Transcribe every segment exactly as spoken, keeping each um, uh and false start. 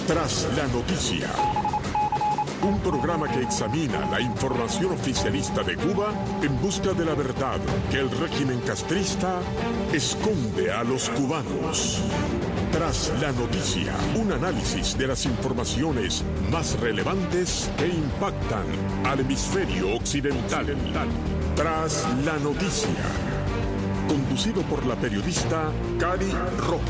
Tras la noticia, un programa que examina la información oficialista de Cuba en busca de la verdad que el régimen castrista esconde a los cubanos. Tras la noticia, un análisis de las informaciones más relevantes que impactan al hemisferio occidental. Tras la noticia, conducido por la periodista Cari Roque.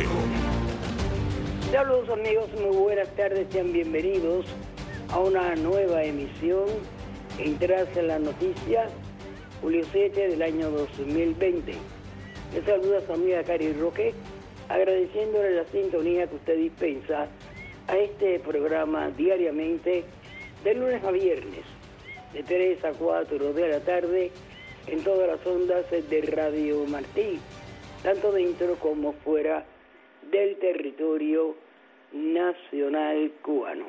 Saludos amigos, muy buenas tardes, sean bienvenidos a una nueva emisión en Tras la Noticia, julio siete del año dos mil veinte. Les saluda su amiga Cari Roque, agradeciéndole la sintonía que usted dispensa a este programa diariamente de lunes a viernes, de tres a cuatro de la tarde, en todas las ondas de Radio Martí, tanto dentro como fuera del territorio nacional cubano.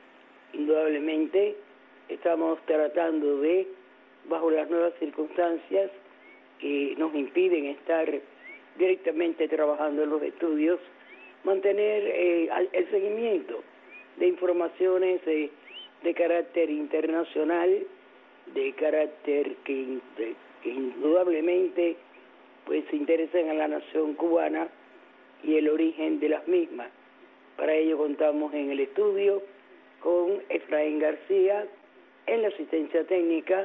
Indudablemente estamos tratando de, bajo las nuevas circunstancias que nos impiden estar directamente trabajando en los estudios, mantener eh, el seguimiento de informaciones eh, de carácter internacional, de carácter que, de, que indudablemente pues interesan a la nación cubana y el origen de las mismas. Para ello contamos en el estudio con Efraín García, en la asistencia técnica,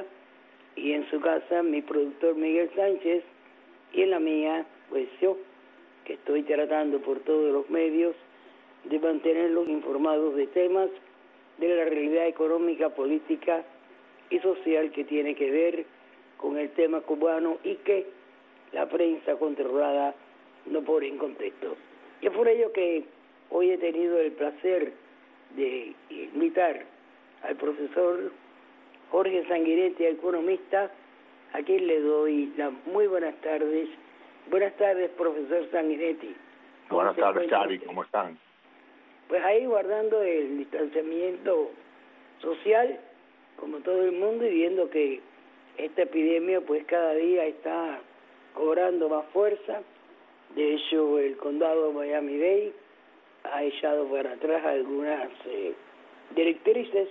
y en su casa mi productor Miguel Sánchez, y en la mía pues yo, que estoy tratando por todos los medios de mantenerlos informados de temas de la realidad económica, política y social que tiene que ver con el tema cubano y que la prensa controlada no pone en contexto. Y es por ello que hoy he tenido el placer de invitar al profesor Jorge Sanguinetti, economista, a quien le doy las muy buenas tardes. Buenas tardes, profesor Sanguinetti. Buenas tardes, Cari, ¿cómo están? Pues ahí guardando el distanciamiento social, como todo el mundo, y viendo que esta epidemia pues cada día está cobrando más fuerza. De hecho, el condado de Miami-Dade ha echado para atrás algunas eh, directrices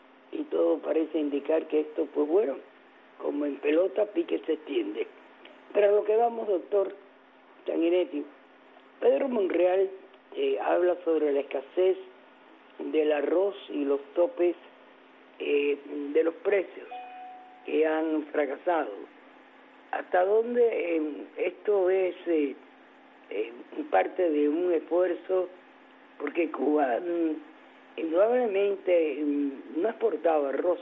y todo parece indicar que esto, pues bueno, como en pelota, pique se extiende. Pero a lo que vamos, doctor Sanguinetti, Pedro Monreal eh, habla sobre la escasez del arroz y los topes eh, de los precios que han fracasado. ¿Hasta dónde eh, esto es eh, eh, parte de un esfuerzo? Porque Cuba mm, indudablemente mm, no exportaba arroz.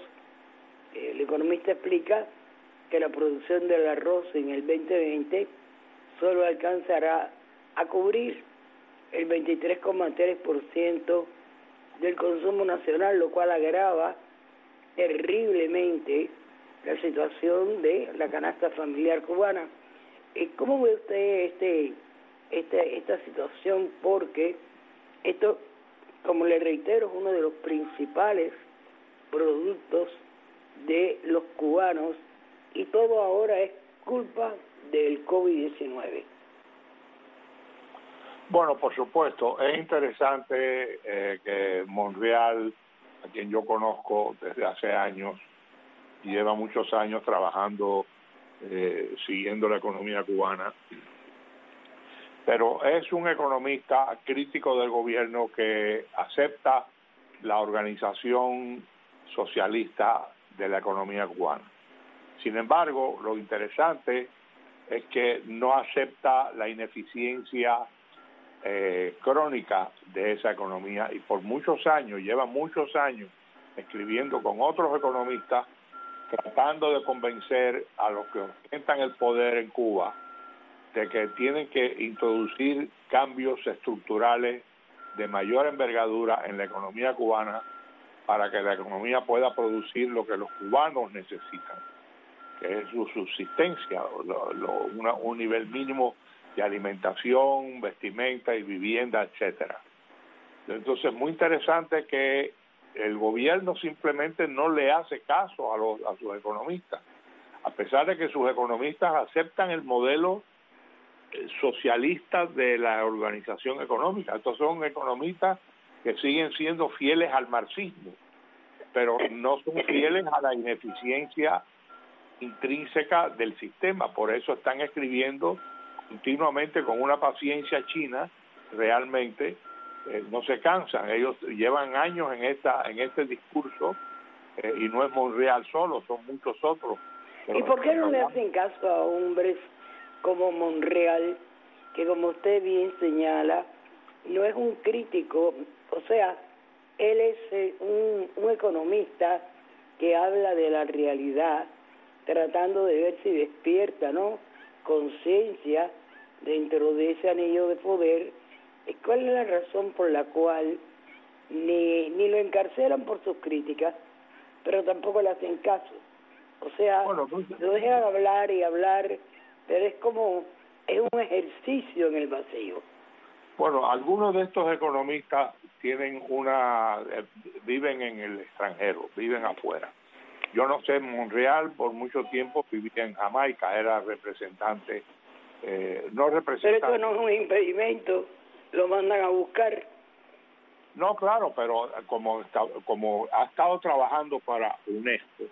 Eh, el economista explica que la producción del arroz en el veinte veinte solo alcanzará a cubrir el veintitrés coma tres por ciento del consumo nacional, lo cual agrava terriblemente la situación de la canasta familiar cubana. ¿Cómo ve usted este, este, esta situación? Porque esto, como le reitero, es uno de los principales productos de los cubanos y todo ahora es culpa del COVID diecinueve. Bueno, por supuesto, es interesante eh, que Monreal, a quien yo conozco desde hace años, lleva muchos años trabajando, eh, siguiendo la economía cubana, pero es un economista crítico del gobierno que acepta la organización socialista de la economía cubana. Sin embargo, lo interesante es que no acepta la ineficiencia eh, crónica de esa economía y por muchos años, lleva muchos años escribiendo con otros economistas, tratando de convencer a los que ostentan el poder en Cuba de que tienen que introducir cambios estructurales de mayor envergadura en la economía cubana para que la economía pueda producir lo que los cubanos necesitan, que es su subsistencia, lo, lo, una, un nivel mínimo de alimentación, vestimenta y vivienda, etcétera. Entonces es muy interesante que el gobierno simplemente no le hace caso a, los, a sus economistas, a pesar de que sus economistas aceptan el modelo socialista de la organización económica. Estos son economistas que siguen siendo fieles al marxismo, pero no son fieles a la ineficiencia intrínseca del sistema. Por eso están escribiendo continuamente con una paciencia china, realmente eh, no se cansan. Ellos llevan años en esta en este discurso, eh, y no es Monreal solo, son muchos otros. ¿Y por qué no le hacen caso a hombres como Monreal, que como usted bien señala, no es un crítico, o sea, él es eh, un, un economista que habla de la realidad, tratando de ver si despierta, ¿no?, conciencia dentro de ese anillo de poder? ¿Cuál es la razón por la cual ni, ni lo encarcelan por sus críticas, pero tampoco le hacen caso? O sea, bueno, pues, lo dejan hablar y hablar, pero es como, es un ejercicio en el vacío. Bueno, algunos de estos economistas tienen una, eh, viven en el extranjero, viven afuera. Yo no sé, Monreal por mucho tiempo vivía en Jamaica, era representante, eh, no representante. Pero eso no es un impedimento, lo mandan a buscar. No, claro, pero como, como ha estado trabajando para UNESCO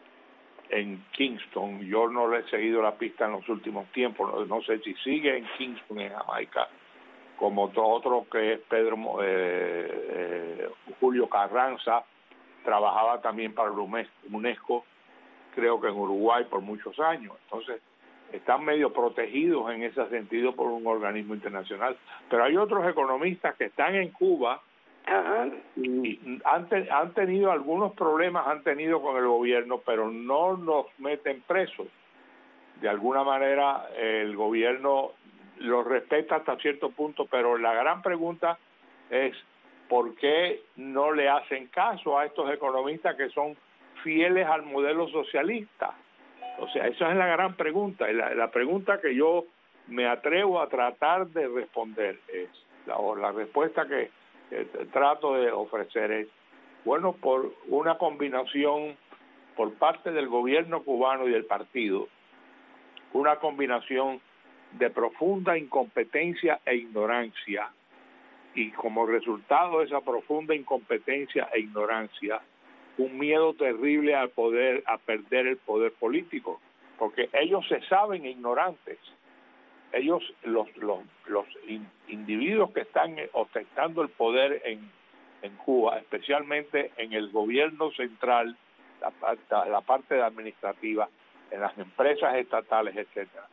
en Kingston, yo no le he seguido la pista en los últimos tiempos, no, no sé si sigue en Kingston, en Jamaica, como otro que es Pedro eh, eh, Julio Carranza, trabajaba también para UNESCO, creo que en Uruguay por muchos años. Entonces, están medio protegidos en ese sentido por un organismo internacional. Pero hay otros economistas que están en Cuba. Ajá. Y han, te, han tenido algunos problemas, han tenido con el gobierno, pero no los meten presos. De alguna manera, el gobierno los respeta hasta cierto punto, pero la gran pregunta es ¿por qué no le hacen caso a estos economistas que son fieles al modelo socialista? O sea, esa es la gran pregunta, y la, la pregunta que yo me atrevo a tratar de responder es, la, o la respuesta que eh, trato de ofrecer es, bueno, por una combinación por parte del gobierno cubano y del partido, una combinación de profunda incompetencia e ignorancia, y como resultado de esa profunda incompetencia e ignorancia, un miedo terrible al poder, a perder el poder político, porque ellos se saben ignorantes. Ellos, los los los in, individuos que están ostentando el poder en, en Cuba, especialmente en el gobierno central, la, la parte administrativa, en las empresas estatales, etcétera,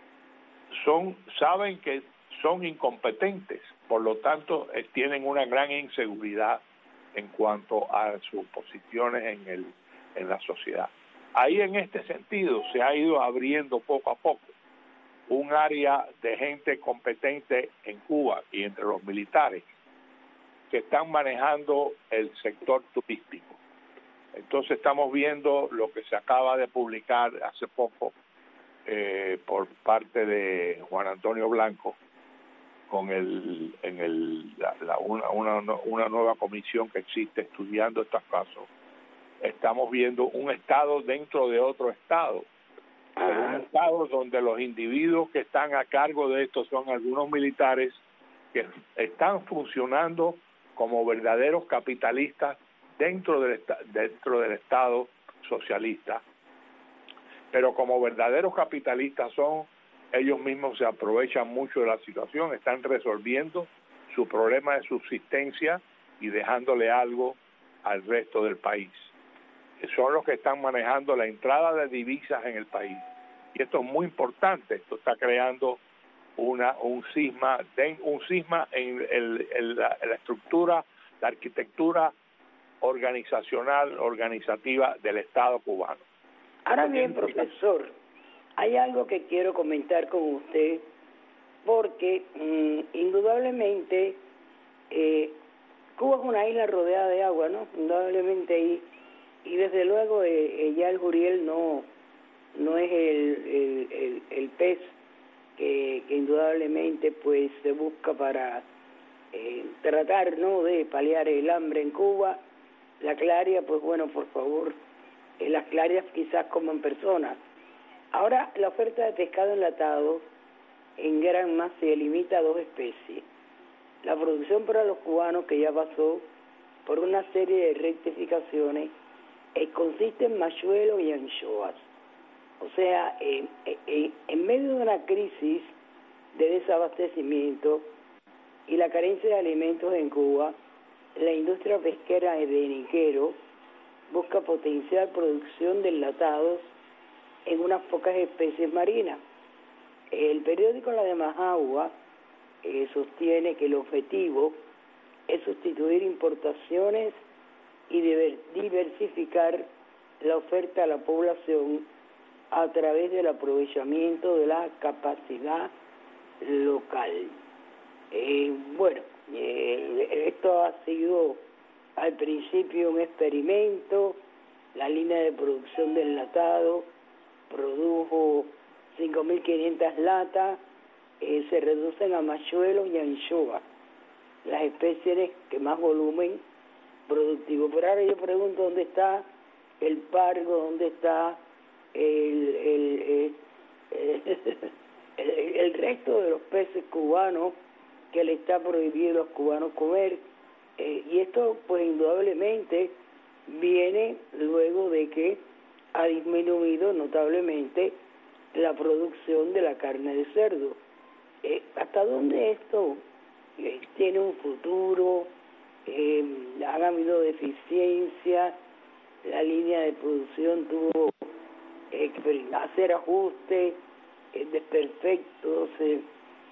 son saben que son incompetentes, por lo tanto eh, tienen una gran inseguridad en cuanto a sus posiciones en el en la sociedad. Ahí, en este sentido, se ha ido abriendo poco a poco un área de gente competente en Cuba y entre los militares que están manejando el sector turístico. Entonces estamos viendo lo que se acaba de publicar hace poco eh, por parte de Juan Antonio Blanco, con el en el la, la, una, una una nueva comisión que existe estudiando estos casos. Estamos viendo un estado dentro de otro estado, pero un estado donde los individuos que están a cargo de esto son algunos militares que están funcionando como verdaderos capitalistas dentro del dentro del estado socialista, pero como verdaderos capitalistas son, ellos mismos se aprovechan mucho de la situación, están resolviendo su problema de subsistencia y dejándole algo al resto del país. Son los que están manejando la entrada de divisas en el país. Y esto es muy importante, esto está creando una un cisma, un cisma en, el, en, la, en la estructura, la arquitectura organizacional, organizativa del Estado cubano. Ahora bien, profesor, hay algo que quiero comentar con usted, porque mmm, indudablemente eh, Cuba es una isla rodeada de agua, ¿no? Indudablemente ahí, y desde luego eh, eh, ya el juriel no no es el, el, el, el pez que, que indudablemente pues se busca para eh, tratar, ¿no?, de paliar el hambre en Cuba. La claria, pues bueno, por favor, eh, las clarias quizás coman personas. Ahora, la oferta de pescado enlatado en gran masa se limita a dos especies. La producción para los cubanos, que ya pasó por una serie de rectificaciones, eh, consiste en machuelos y anchoas. O sea, eh, eh, en medio de una crisis de desabastecimiento y la carencia de alimentos en Cuba, la industria pesquera de Niquero busca potenciar producción de enlatados en unas pocas especies marinas. El periódico La de Majagua eh, sostiene que el objetivo es sustituir importaciones y diversificar la oferta a la población a través del aprovechamiento de la capacidad local. Eh, bueno, eh, esto ha sido al principio un experimento. La línea de producción de enlatado produjo cinco mil quinientas latas, eh, se reducen a machuelos y anchoas, las especies que más volumen productivo. Pero ahora yo pregunto, ¿dónde está el pargo? ¿Dónde está el, el, el, el, el, el resto de los peces cubanos que le está prohibido a los cubanos comer? Eh, y esto pues indudablemente viene luego de que ha disminuido notablemente la producción de la carne de cerdo. Eh, ¿Hasta dónde esto eh, tiene un futuro? Eh, han habido deficiencias, la línea de producción tuvo eh, que hacer ajustes, eh, desperfectos, eh,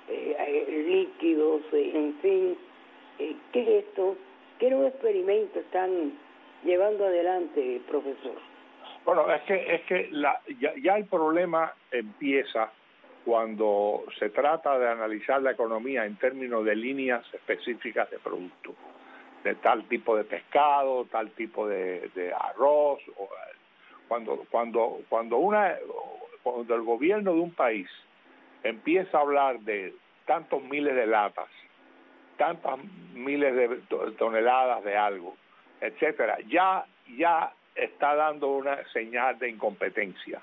eh, líquidos, eh, en fin. Eh, ¿Qué es esto? ¿Qué nuevo experimento están llevando adelante, profesor? Bueno, es que es que la, ya, ya el problema empieza cuando se trata de analizar la economía en términos de líneas específicas de producto, de tal tipo de pescado, tal tipo de, de arroz. O, cuando cuando cuando una cuando el gobierno de un país empieza a hablar de tantos miles de latas, tantas miles de toneladas de algo, etcétera, ya ya está dando una señal de incompetencia.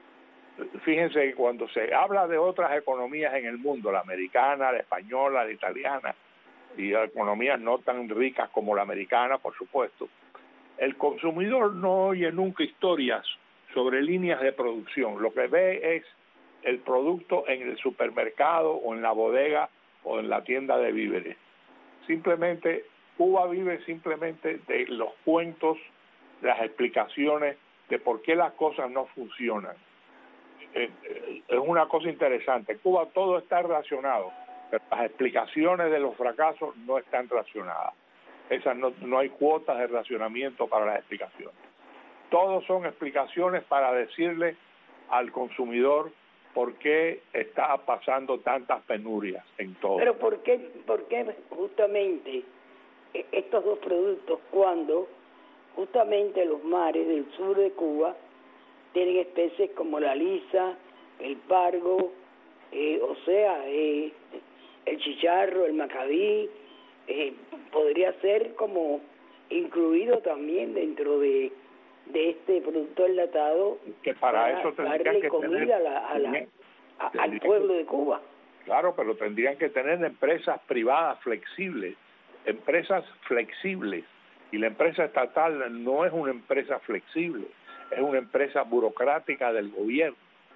Fíjense que cuando se habla de otras economías en el mundo, la americana, la española, la italiana, y economías no tan ricas como la americana, por supuesto, el consumidor no oye nunca historias sobre líneas de producción. Lo que ve es el producto en el supermercado o en la bodega o en la tienda de víveres. Simplemente, Cuba vive simplemente de los cuentos, las explicaciones de por qué las cosas no funcionan. Eh, eh, es una cosa interesante. En Cuba todo está relacionado, pero las explicaciones de los fracasos no están relacionadas. Esas no, no hay cuotas de racionamiento para las explicaciones. Todos son explicaciones para decirle al consumidor por qué está pasando tantas penurias en todo. Pero ¿por qué, por qué justamente estos dos productos, cuando justamente los mares del sur de Cuba tienen especies como la lisa, el pargo, eh, o sea, eh, el chicharro, el macabí, eh, podría ser como incluido también dentro de, de este producto enlatado, que para, para eso darle que comida tener, a la, a la, a, al pueblo de Cuba. Claro, pero tendrían que tener empresas privadas flexibles, empresas flexibles, y la empresa estatal no es una empresa flexible, es una empresa burocrática del gobierno,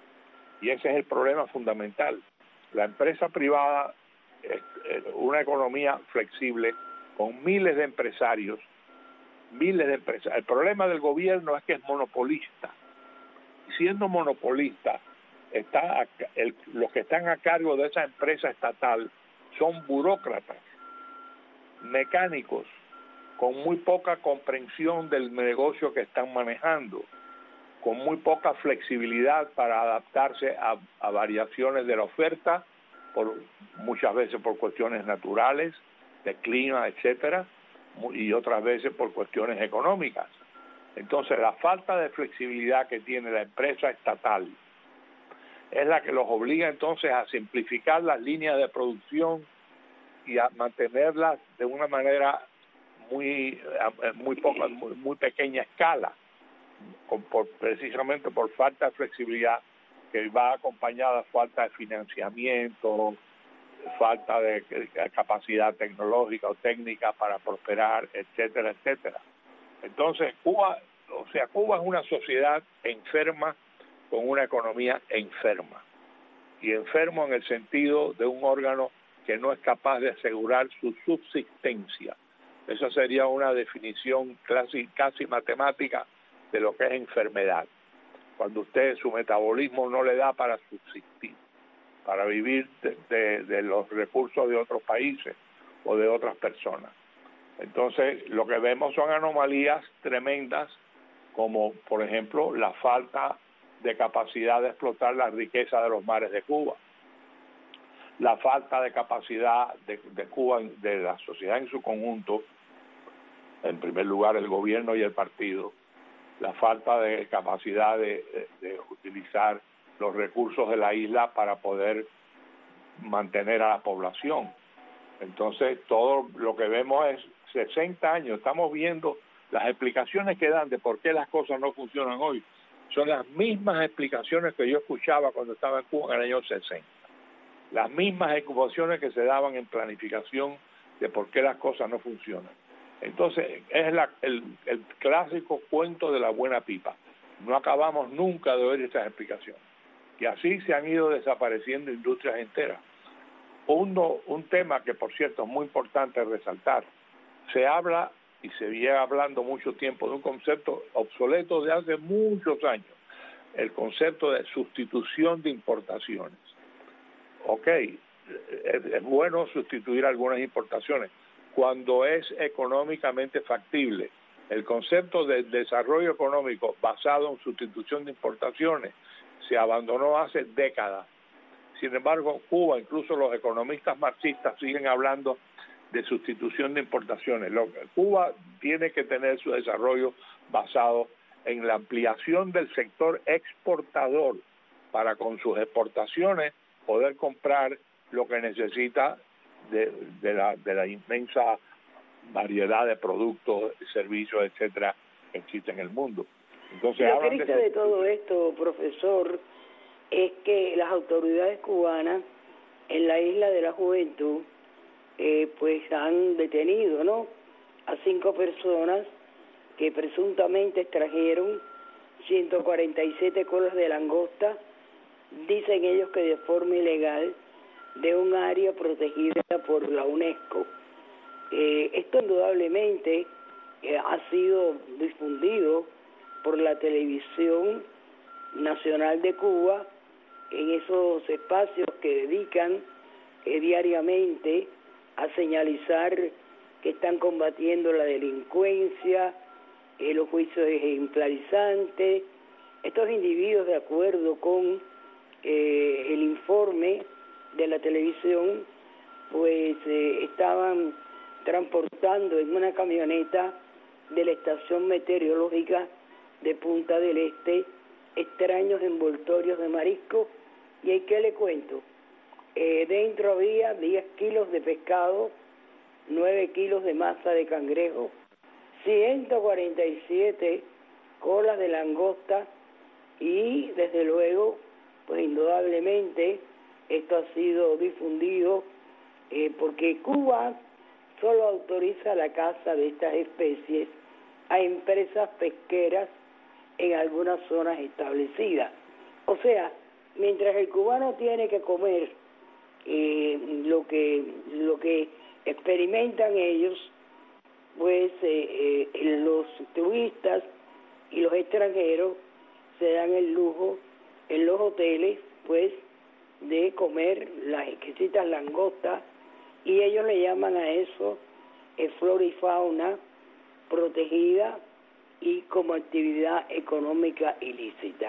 y ese es el problema fundamental. La empresa privada es una economía flexible con miles de empresarios, miles de empresarios. El problema del gobierno es que es monopolista. Siendo monopolista, está a, el, los que están a cargo de esa empresa estatal son burócratas, mecánicos, con muy poca comprensión del negocio que están manejando, con muy poca flexibilidad para adaptarse a, a variaciones de la oferta, por muchas veces por cuestiones naturales, de clima, etcétera, y otras veces por cuestiones económicas. Entonces, la falta de flexibilidad que tiene la empresa estatal es la que los obliga entonces a simplificar las líneas de producción y a mantenerlas de una manera muy muy poca, muy, muy pequeña escala, con, por, precisamente por falta de flexibilidad que va acompañada de falta de financiamiento, falta de capacidad tecnológica o técnica para prosperar, etcétera, etcétera. Entonces, Cuba, o sea, Cuba es una sociedad enferma con una economía enferma. Y enfermo en el sentido de un órgano que no es capaz de asegurar su subsistencia. Esa sería una definición casi, casi matemática de lo que es enfermedad. Cuando usted, su metabolismo no le da para subsistir, para vivir de, de, de los recursos de otros países o de otras personas. Entonces, lo que vemos son anomalías tremendas, como por ejemplo la falta de capacidad de explotar la riqueza de los mares de Cuba, la falta de capacidad de, de Cuba, de la sociedad en su conjunto, en primer lugar el gobierno y el partido, la falta de capacidad de, de, de utilizar los recursos de la isla para poder mantener a la población. Entonces, todo lo que vemos es sesenta años, estamos viendo las explicaciones que dan de por qué las cosas no funcionan hoy. Son las mismas explicaciones que yo escuchaba cuando estaba en Cuba en el año sesenta. Las mismas explicaciones que se daban en planificación de por qué las cosas no funcionan. Entonces, es la, el, el clásico cuento de la buena pipa. No acabamos nunca de oír esas explicaciones. Y así se han ido desapareciendo industrias enteras. Uno, un tema que, por cierto, es muy importante resaltar. Se habla, y se lleva hablando mucho tiempo, de un concepto obsoleto de hace muchos años. El concepto de sustitución de importaciones. Ok, es, es bueno sustituir algunas importaciones cuando es económicamente factible. El concepto de desarrollo económico basado en sustitución de importaciones se abandonó hace décadas. Sin embargo, Cuba, incluso los economistas marxistas siguen hablando de sustitución de importaciones. Lo, Cuba tiene que tener su desarrollo basado en la ampliación del sector exportador para con sus exportaciones poder comprar lo que necesita de, de, la, de la inmensa variedad de productos, servicios, etcétera, que existe en el mundo. Entonces, lo triste de, de todo esto, profesor, es que las autoridades cubanas en la Isla de la Juventud eh, pues han detenido, ¿no?, a cinco personas que presuntamente extrajeron ciento cuarenta y siete colas de langosta, dicen ellos que de forma ilegal, de un área protegida por la UNESCO. Eh, esto indudablemente eh, ha sido difundido por la televisión nacional de Cuba en esos espacios que dedican eh, diariamente a señalizar que están combatiendo la delincuencia, eh, los juicios ejemplarizantes. Estos individuos, de acuerdo con eh, el informe de la televisión, pues eh, estaban transportando en una camioneta de la estación meteorológica de Punta del Este extraños envoltorios de marisco. ¿Y ahí qué le cuento? Eh, dentro había diez kilos de pescado, nueve kilos de masa de cangrejo, ciento cuarenta y siete colas de langosta y, desde luego, pues indudablemente esto ha sido difundido eh, porque Cuba solo autoriza la caza de estas especies a empresas pesqueras en algunas zonas establecidas. O sea, mientras el cubano tiene que comer eh, lo que lo que experimentan ellos, pues eh, eh, los turistas y los extranjeros se dan el lujo en los hoteles, pues, de comer las exquisitas langostas, y ellos le llaman a eso eh, flora y fauna protegida y como actividad económica ilícita.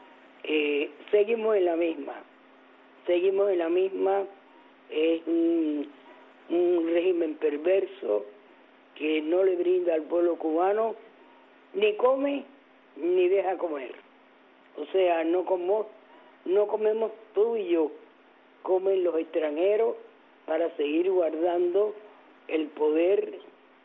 Eh, seguimos en la misma, seguimos en la misma, es un, un régimen perverso que no le brinda al pueblo cubano, ni come ni deja comer. O sea, no como, no comemos tú y yo, comen los extranjeros para seguir guardando el poder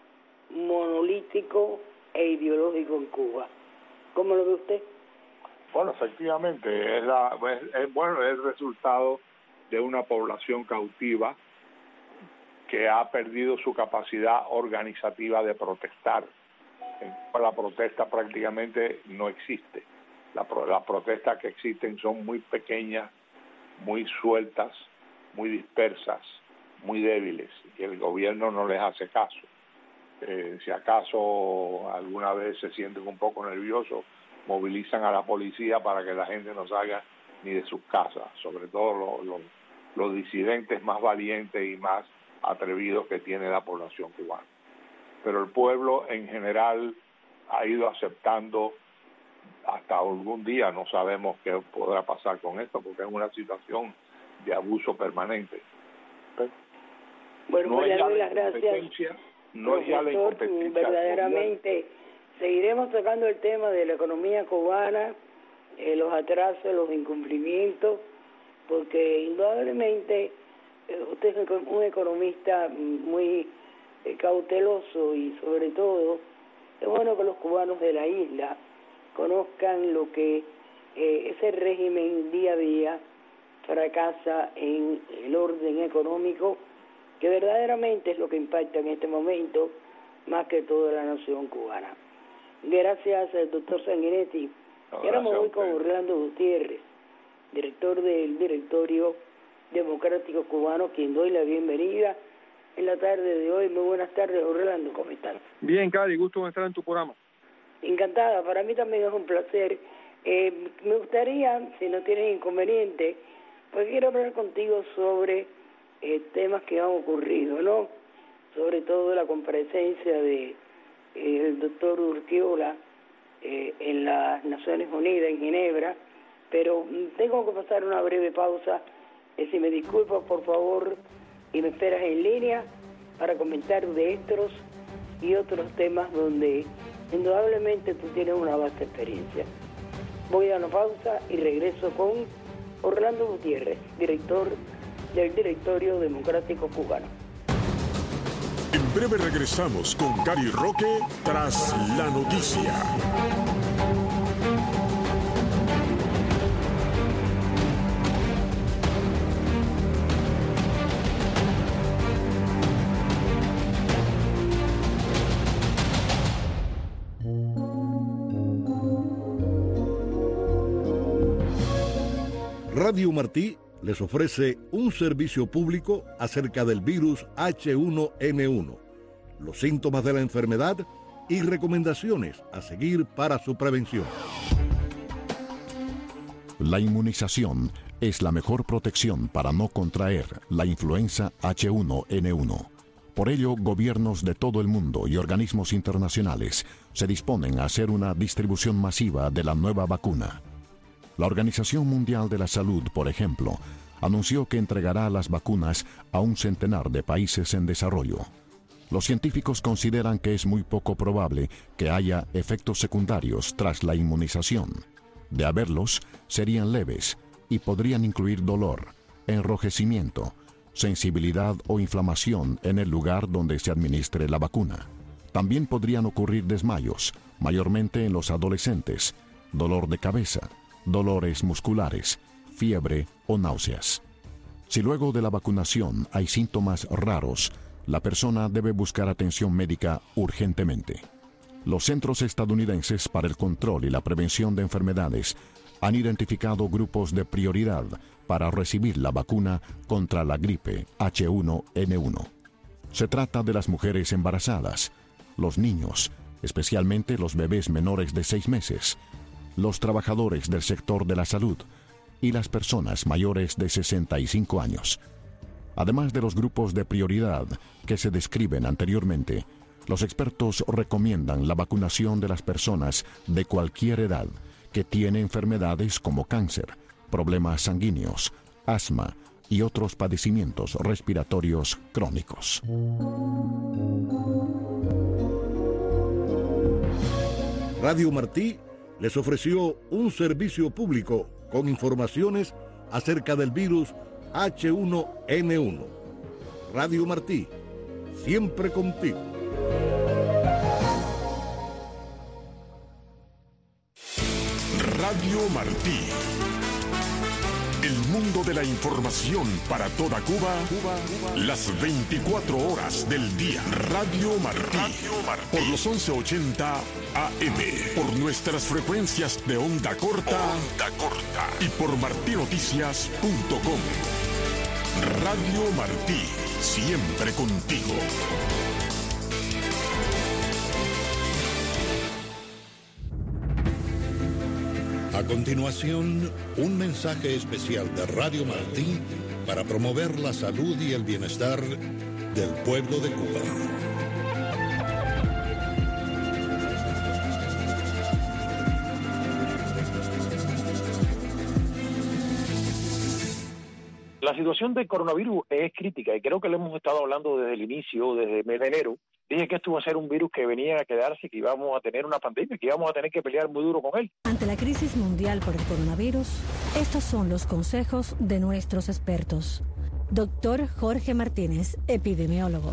monolítico e ideológico en Cuba. ¿Cómo lo ve usted? Bueno, efectivamente, es, la, es, es bueno es el resultado de una población cautiva que ha perdido su capacidad organizativa de protestar. La protesta prácticamente no existe. La, las protestas que existen son muy pequeñas, muy sueltas, muy dispersas, muy débiles, y el gobierno no les hace caso. Eh, si acaso alguna vez se sienten un poco nerviosos, movilizan a la policía para que la gente no salga ni de sus casas, sobre todo los, los, los disidentes más valientes y más atrevidos que tiene la población cubana. Pero el pueblo en general ha ido aceptando, hasta algún día no sabemos qué podrá pasar con esto, porque es una situación de abuso permanente. Pero bueno, no es ya las gracias, no es ya la incompetencia. Verdaderamente seguiremos tocando el tema de la economía cubana, eh, los atrasos, los incumplimientos, porque indudablemente eh, usted es un economista muy eh, cauteloso, y sobre todo es bueno que los cubanos de la isla conozcan lo que eh, ese régimen día a día fracasa en el orden económico, que verdaderamente es lo que impacta en este momento más que toda la nación cubana. Gracias al doctor Sanguinetti. No, y ahora me voy con Orlando Gutiérrez, director del Directorio Democrático Cubano, quien doy la bienvenida en la tarde de hoy. Muy buenas tardes, Orlando, ¿cómo están? Bien, Cari, gusto en estar en tu programa. Encantada, para mí también es un placer. Eh, me gustaría, si no tienes inconveniente, pues quiero hablar contigo sobre eh, temas que han ocurrido, ¿no? Sobre todo la comparecencia de eh, el doctor Urquiola eh, en las Naciones Unidas, en Ginebra, pero tengo que pasar una breve pausa. Eh, si me disculpas, por favor, y me esperas en línea para comentar de estos y otros temas donde indudablemente tú tienes una vasta experiencia. Voy a una pausa y regreso con Orlando Gutiérrez, director del Directorio Democrático Cubano. En breve regresamos con Cari Roque tras la noticia. Radio Martí les ofrece un servicio público acerca del virus H uno N uno, los síntomas de la enfermedad y recomendaciones a seguir para su prevención. La inmunización es la mejor protección para no contraer la influenza H uno N uno. Por ello, gobiernos de todo el mundo y organismos internacionales se disponen a hacer una distribución masiva de la nueva vacuna. La Organización Mundial de la Salud, por ejemplo, anunció que entregará las vacunas a un centenar de países en desarrollo. Los científicos consideran que es muy poco probable que haya efectos secundarios tras la inmunización. De haberlos, serían leves y podrían incluir dolor, enrojecimiento, sensibilidad o inflamación en el lugar donde se administre la vacuna. También podrían ocurrir desmayos, mayormente en los adolescentes, dolor de cabeza, dolores musculares, fiebre o náuseas. Si luego de la vacunación hay síntomas raros, la persona debe buscar atención médica urgentemente. Los Centros Estadounidenses para el Control y la Prevención de Enfermedades han identificado grupos de prioridad para recibir la vacuna contra la gripe H uno N uno. Se trata de las mujeres embarazadas, los niños, especialmente los bebés menores de seis meses, los trabajadores del sector de la salud y las personas mayores de sesenta y cinco años. Además de los grupos de prioridad que se describen anteriormente, los expertos recomiendan la vacunación de las personas de cualquier edad que tienen enfermedades como cáncer, problemas sanguíneos, asma y otros padecimientos respiratorios crónicos. Radio Martí les ofreció un servicio público con informaciones acerca del virus H uno N uno. Radio Martí, siempre contigo. Radio Martí, El mundo de la información para toda Cuba, Cuba, Cuba. Las veinticuatro horas del día. Radio Martí. Radio Martí. Por los once ochenta A M. Por nuestras frecuencias de onda corta. Onda corta. Y por martinoticias punto com. Radio Martí. Siempre contigo. A continuación, un mensaje especial de Radio Martí para promover la salud y el bienestar del pueblo de Cuba. La situación del coronavirus es crítica y creo que lo hemos estado hablando desde el inicio, desde el mes de enero. Dije que esto iba a ser un virus que venía a quedarse, que íbamos a tener una pandemia, que íbamos a tener que pelear muy duro con él. Ante la crisis mundial por el coronavirus, estos son los consejos de nuestros expertos. Doctor Jorge Martínez, epidemiólogo.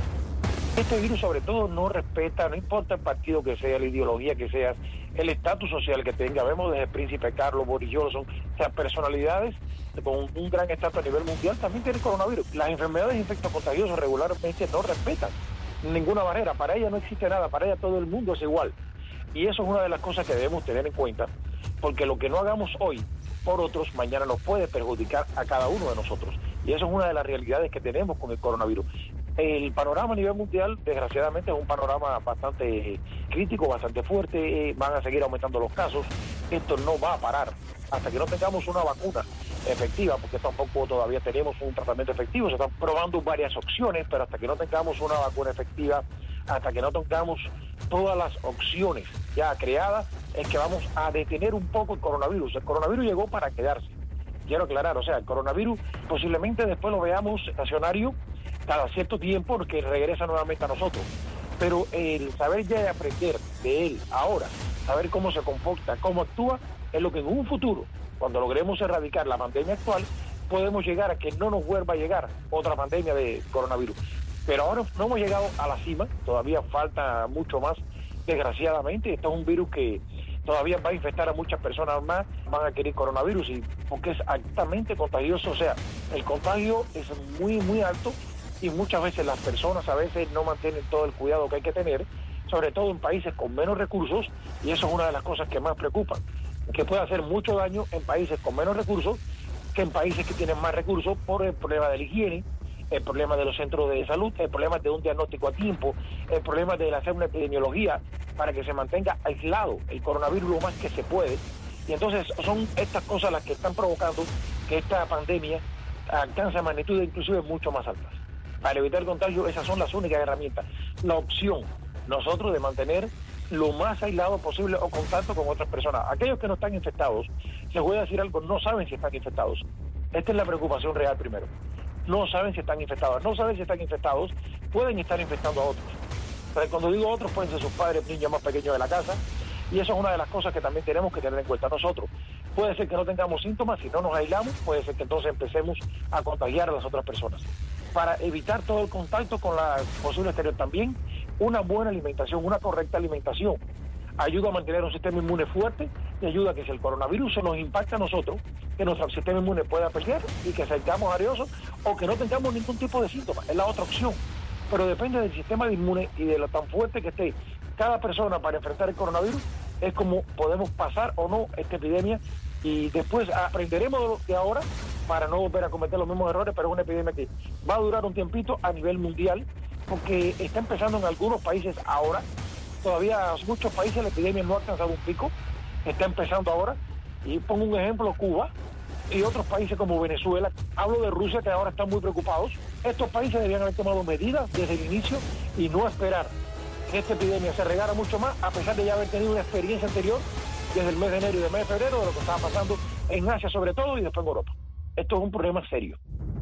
Este virus sobre todo no respeta, no importa el partido que sea, la ideología que sea, el estatus social que tenga. Vemos desde el príncipe Carlos, Boris Johnson, o sea, personalidades con un gran estatus a nivel mundial también tienen coronavirus. Las enfermedades infectocontagiosas regularmente no respetan ninguna barrera, para ella no existe nada, para ella todo el mundo es igual. Y eso es una de las cosas que debemos tener en cuenta, porque lo que no hagamos hoy por otros, mañana nos puede perjudicar a cada uno de nosotros. Y eso es una de las realidades que tenemos con el coronavirus. El panorama a nivel mundial, desgraciadamente, es un panorama bastante crítico, bastante fuerte. Van a seguir aumentando los casos. Esto no va a parar hasta que no tengamos una vacuna efectiva, porque tampoco todavía tenemos un tratamiento efectivo. Se están probando varias opciones, pero hasta que no tengamos una vacuna efectiva, hasta que no tengamos todas las opciones ya creadas, es que vamos a detener un poco el coronavirus. El coronavirus llegó para quedarse. Quiero aclarar, o sea, el coronavirus posiblemente después lo veamos estacionario cada cierto tiempo, porque regresa nuevamente a nosotros. Pero el saber ya y aprender de él ahora, saber cómo se comporta, cómo actúa, es lo que en un futuro, cuando logremos erradicar la pandemia actual, podemos llegar a que no nos vuelva a llegar otra pandemia de coronavirus. Pero ahora no hemos llegado a la cima, todavía falta mucho más, desgraciadamente. Esto es un virus que todavía va a infectar a muchas personas más, van a adquirir coronavirus, y porque es altamente contagioso, o sea, el contagio es muy, muy alto, y muchas veces las personas a veces no mantienen todo el cuidado que hay que tener, sobre todo en países con menos recursos, y eso es una de las cosas que más preocupan, que puede hacer mucho daño en países con menos recursos que en países que tienen más recursos, por el problema de la higiene, el problema de los centros de salud, el problema de un diagnóstico a tiempo, el problema de hacer una epidemiología para que se mantenga aislado el coronavirus lo más que se puede. Y entonces son estas cosas las que están provocando que esta pandemia alcance magnitudes inclusive mucho más altas. Para evitar el contagio, esas son las únicas herramientas. La opción, nosotros, de mantener lo más aislado posible o contacto con otras personas. Aquellos que no están infectados, les voy a decir algo, no saben si están infectados. Esta es la preocupación real primero. No saben si están infectados. No saben si están infectados, pueden estar infectando a otros. Pero cuando digo otros, pueden ser sus padres, niños más pequeños de la casa. Y eso es una de las cosas que también tenemos que tener en cuenta nosotros. Puede ser que no tengamos síntomas, si no nos aislamos, puede ser que entonces empecemos a contagiar a las otras personas. Para evitar todo el contacto con la posible exterior también, una buena alimentación, una correcta alimentación, ayuda a mantener un sistema inmune fuerte y ayuda a que si el coronavirus se nos impacta a nosotros, que nuestro sistema inmune pueda pelear y que salgamos ariosos o que no tengamos ningún tipo de síntomas. Es la otra opción. Pero depende del sistema inmune y de lo tan fuerte que esté cada persona para enfrentar el coronavirus, es como podemos pasar o no esta epidemia, y después aprenderemos de ahora para no volver a cometer los mismos errores, pero es una epidemia que va a durar un tiempito a nivel mundial, porque está empezando en algunos países ahora, todavía en muchos países la epidemia no ha alcanzado un pico, está empezando ahora, y pongo un ejemplo, Cuba y otros países como Venezuela, hablo de Rusia, que ahora están muy preocupados. Estos países debían haber tomado medidas desde el inicio y no esperar que esta epidemia se regara mucho más, a pesar de ya haber tenido una experiencia anterior desde el mes de enero y del mes de febrero de lo que estaba pasando en Asia sobre todo y después en Europa. Esto es un problema serio.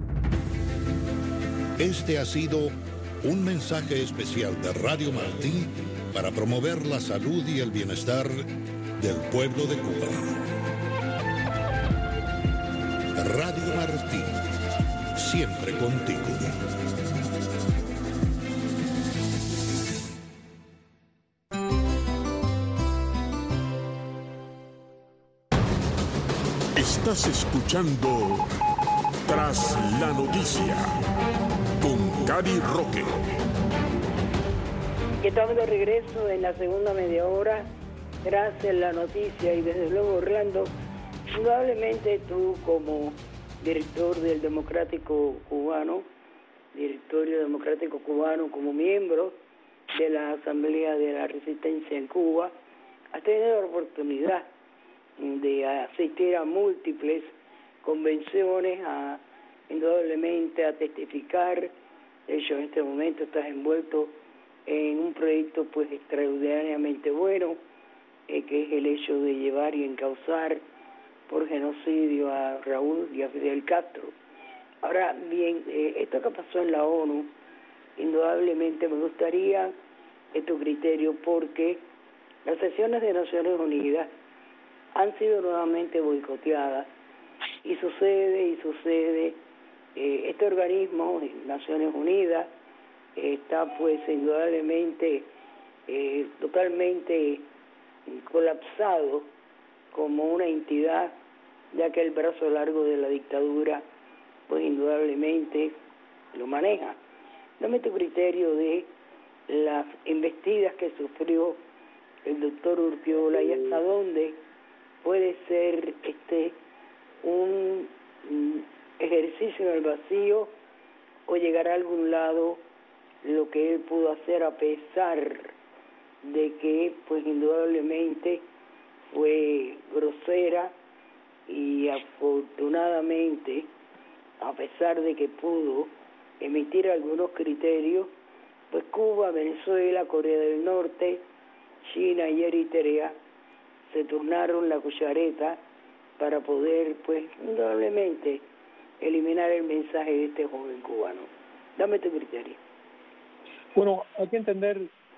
Este ha sido un mensaje especial de Radio Martí para promover la salud y el bienestar del pueblo de Cuba. Radio Martí, siempre contigo. Estás escuchando Tras la Noticia con Cari Roque. Y estamos de regreso en la segunda media hora, Tras la Noticia, y desde luego, Orlando, indudablemente tú como director del Democrático Cubano, Directorio Democrático Cubano, como miembro de la Asamblea de la Resistencia en Cuba, has tenido la oportunidad de asistir a múltiples convenciones, a, indudablemente a testificar. De hecho, en este momento estás envuelto en un proyecto pues extraordinariamente bueno, eh, que es el hecho de llevar y encauzar por genocidio a Raúl y a Fidel Castro. Ahora bien, eh, esto que pasó en la ONU, indudablemente me gustaría que tu criterio, porque las sesiones de Naciones Unidas han sido nuevamente boicoteadas, y sucede y sucede, eh, este organismo, Naciones Unidas, eh, está pues indudablemente eh, totalmente colapsado como una entidad, ya que el brazo largo de la dictadura pues indudablemente lo maneja. Dame tu criterio de las embestidas que sufrió el doctor Urquiola y hasta dónde puede ser este un, un ejercicio en el vacío o llegar a algún lado lo que él pudo hacer, a pesar de que pues indudablemente fue grosera, y afortunadamente, a pesar de que pudo emitir algunos criterios, pues Cuba, Venezuela, Corea del Norte, China y Eritrea se turnaron la cuchareta para poder, pues, indudablemente eliminar el mensaje de este joven cubano. Dame tu criterio. Bueno, hay que entender,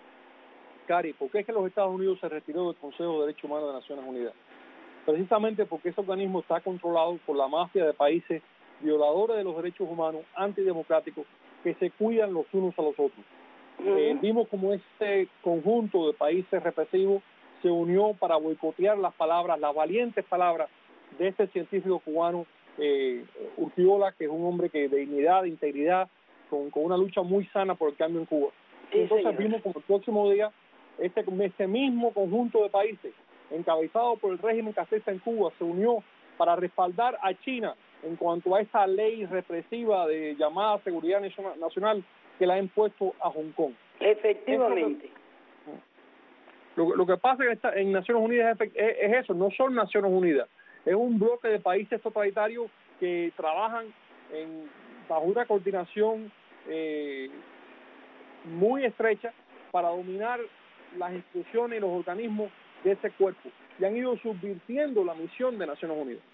Cari, ¿por qué es que los Estados Unidos se retiró del Consejo de Derechos Humanos de Naciones Unidas? Precisamente porque ese organismo está controlado por la mafia de países violadores de los derechos humanos, antidemocráticos, que se cuidan los unos a los otros. Uh-huh. Eh, vimos como este conjunto de países represivos se unió para boicotear las palabras, las valientes palabras de este científico cubano, eh, Urquiola, que es un hombre que de dignidad, de integridad, con, con una lucha muy sana por el cambio en Cuba. Sí, Entonces señor. vimos como el próximo día este, este mismo conjunto de países, encabezado por el régimen castrista en Cuba, se unió para respaldar a China en cuanto a esa ley represiva de llamada seguridad nacional que la ha impuesto a Hong Kong. Efectivamente. Lo, lo que pasa en, esta, en Naciones Unidas es, es, es eso, no son Naciones Unidas, es un bloque de países totalitarios que trabajan en, bajo una coordinación eh, muy estrecha para dominar las instituciones y los organismos de ese cuerpo, y han ido subvirtiendo la misión de Naciones Unidas.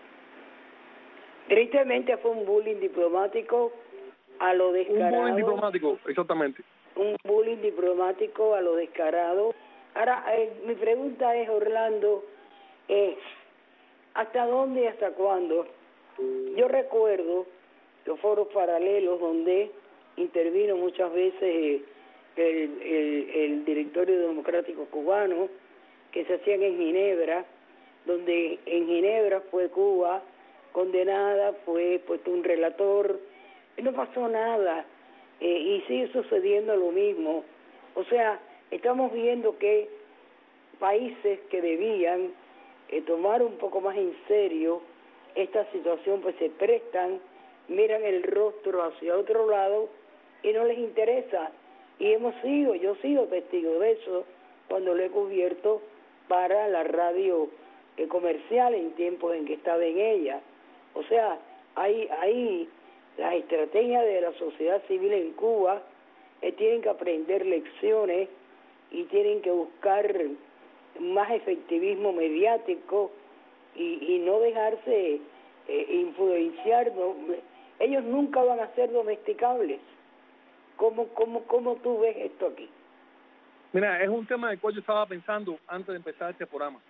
Tristemente fue un bullying diplomático a lo descarado. Un bullying diplomático, exactamente. Un bullying diplomático a lo descarado. Ahora, eh, mi pregunta es, Orlando, es, ¿hasta dónde y hasta cuándo? Yo recuerdo los foros paralelos donde intervino muchas veces eh, el, el, el Directorio Democrático Cubano, que se hacían en Ginebra, donde en Ginebra fue Cuba condenada, fue puesto un relator, y no pasó nada, eh, y sigue sucediendo lo mismo. O sea, estamos viendo que países que debían eh, tomar un poco más en serio esta situación, pues se prestan, miran el rostro hacia otro lado y no les interesa. Y hemos sido, yo he sido testigo de eso cuando lo he cubierto para la radio eh, comercial en tiempos en que estaba en ella. O sea, hay, hay las estrategias de la sociedad civil en Cuba eh, tienen que aprender lecciones y tienen que buscar más efectivismo mediático y, y no dejarse eh, influenciar. No, ellos nunca van a ser domesticables. ¿Cómo, cómo, ¿Cómo tú ves esto aquí? Mira, es un tema del cual yo estaba pensando antes de empezar este programa.